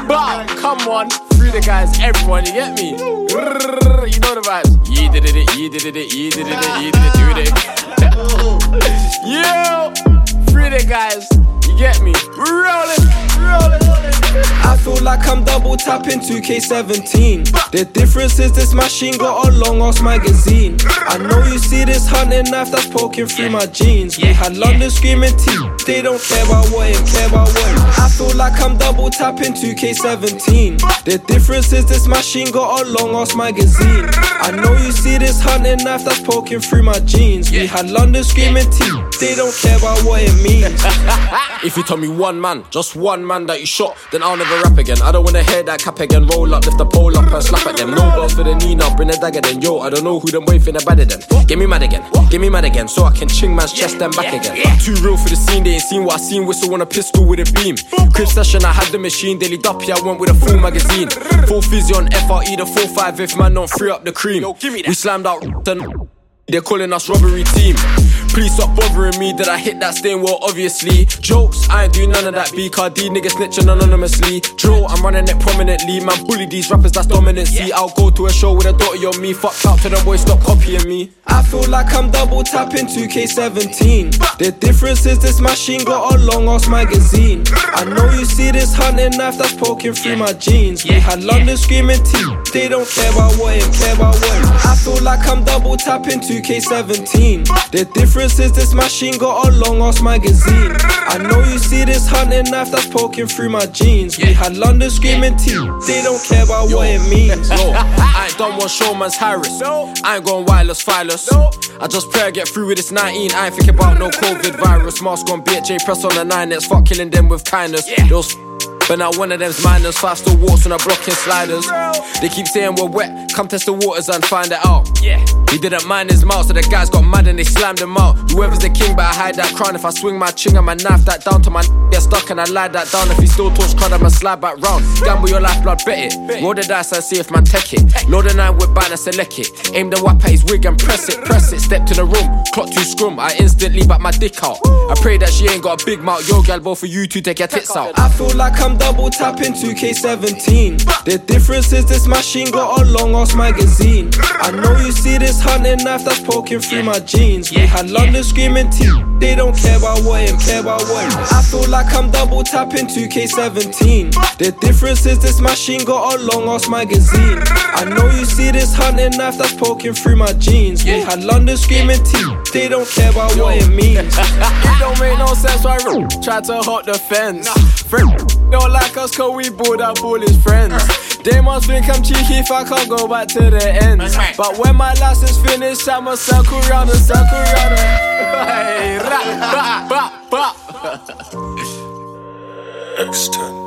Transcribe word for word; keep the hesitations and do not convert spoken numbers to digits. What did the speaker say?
But come on, free the guys, everyone, you get me? You know the vibes. Ye did it, ye did it, ye did it, ye did it, do it. Yo, free the guys, you get me? Rolling, rolling. I feel like I'm double tapping two K seventeen. The difference is this machine got a long ass magazine. I know you see this hunting knife that's poking through my jeans. We had London screaming T, they don't care about what him, care about what him. I feel like I'm double tapping two K seventeen. The difference is this machine got a long ass magazine. I know you see this hunting knife that's poking through my jeans. We had London screaming T, they don't care about what it means. If you tell me one man, just one man that you shot, then I'll never rap again. I don't wanna hear that cap again. Roll up, lift the pole up and slap at them. No balls for the knee now, bring a dagger then. Yo, I don't know who them waving a badder then. Get me mad again, get me mad again, so I can ching man's chest and back again. Too real for the scene, they ain't seen what I seen. Whistle on a pistol with a beam. Crib session, I had the machine. Daily duppy, I went with a full magazine. Full fizzy on F R E, the four five if man don't free up the cream. We slammed out and they're calling us robbery team. Please stop bothering me, did I hit that stain? Well, obviously. Jokes, I ain't doing none of that B K D niggas snitching anonymously. Drill, I'm running it prominently. Man, bully these rappers, that's dominancy. I'll go to a show with a daughter on me. Fuck out to the boys, stop copying me. I feel like I'm double tapping two K seventeen. The difference is this machine got a long ass magazine. I know you see this hunting knife that's poking through my jeans. We had London screaming T, they don't care about what him, care about what him. I feel like I'm double tapping two K seventeen. The difference is this machine got a long ass magazine. I know you see this hunting knife that's poking through my jeans. We had London screaming T, they don't care about what it means. Yo, I ain't done one show, man's Harris. I ain't going wireless, fileless. I just pray I get through with this nineteen. I ain't thinking about no COVID virus. Mask on, B H J press on the nine. It's fuck killing them with kindness. Those but now one of them's minors. Five still walks on a blocking sliders. They keep saying we're wet, come test the waters and find it out. Yeah, he didn't mind his mouth, so the guys got mad and they slammed him out. Whoever's the king, but I hide that crown. If I swing my ching and my knife that down to my n- get stuck and I lie that down. If he still talks crud, I'ma slide back round. Gamble your lifeblood, bet it. Roll the dice and see if man take it. Load the nine with banner, select it. Aim the whap at his wig and press it, press it. Step to the room, clock to scrum. I instantly back my dick out. I pray that she ain't got a big mouth. Yo, gal, both for you to take your tits out. I feel like I'm double tapping two K seventeen. The difference is this machine got a long ass magazine. I know you see this hunting knife that's poking through my jeans. We had London screaming T, they don't care about what him, care about what him. I feel like I'm double tapping two K seventeen. The difference is this machine got a long ass magazine. I know you see this hunting knife that's poking through my jeans. We had London screaming T, they don't care about what it means. It don't make no sense why I try to hop the fence. Friend don't like us cause we bought up all his friends. They must think I'm cheeky if I can't go back to the end. But when my license finished, I'ma circle round and circle round and hey, rap, bop, bop, bop. Extend.